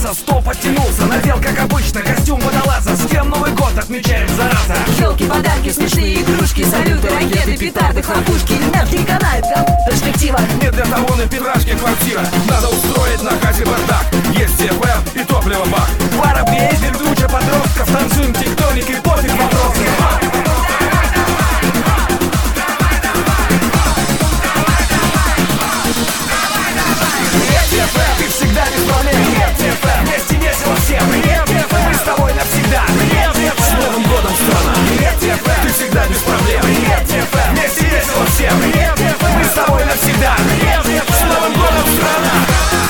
за стол подтянулся, надел, как обычно, костюм водолаза. С кем Новый год отмечаем, зараза? Елки, подарки, смешные игрушки, салюты, ракеты, петарды, хлопушки. Нефть не канает, перспектива. Не для того на Петрашке квартира. Надо устроить на хате бардак. Есть ТФМ и топливо бак. Пара ездит, туча подростков. Танцуем тектоник и пофиг вопросы. Ты всегда без проблем. Вместе весело всем. Мы с тобой навсегда. С Новым годом, страна. Ты всегда без проблем. Вместе весело всем. Мы с тобой навсегда. С Новым годом, страна.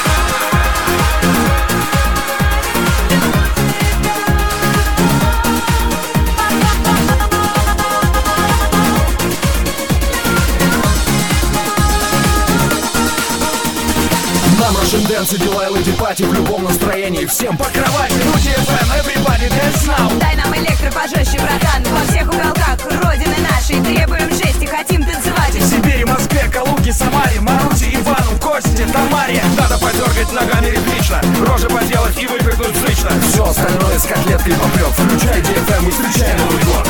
Нам Russian Dance и дела Леди Пати в любом настроении. Всем по кровати, Рути FM, everybody dance now. Дай нам электро пожестче, братан. Во всех уголках родины нашей требуем жести, хотим танцевать. В Сибири, Москве, Калуге, Самаре, Маруси, Ивану, Косте, Тамаре. Надо подергать ногами ритмично, рожи поделать и выпрыгнуть зычно. Все остальное с котлеткой попрет. Включай DFM и встречай Новый год.